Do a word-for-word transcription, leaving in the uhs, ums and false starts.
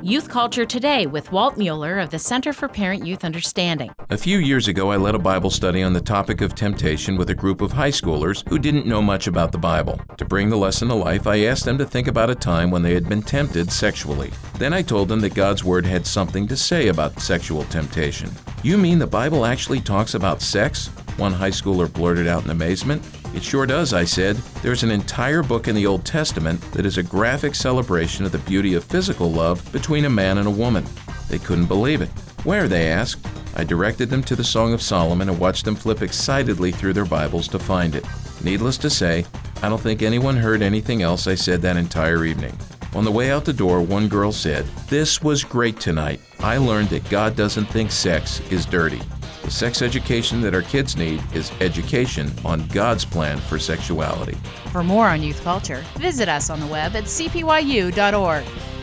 Youth Culture Today with Walt Mueller of the Center for Parent-Youth Understanding. A few years ago, I led a Bible study on the topic of temptation with a group of high schoolers who didn't know much about the Bible. To bring the lesson to life, I asked them to think about a time when they had been tempted sexually. Then I told them that God's Word had something to say about sexual temptation. "You mean the Bible actually talks about sex?" one high schooler blurted out in amazement. "It sure does," I said. "There's an entire book in the Old Testament that is a graphic celebration of the beauty of physical love between a man and a woman." They couldn't believe it. "Where?" they asked. I directed them to the Song of Solomon and watched them flip excitedly through their Bibles to find it. Needless to say, I don't think anyone heard anything else I said that entire evening. On the way out the door, one girl said, "This was great tonight. I learned that God doesn't think sex is dirty." The sex education that our kids need is education on God's plan for sexuality. For more on youth culture, visit us on the web at c p y u dot org.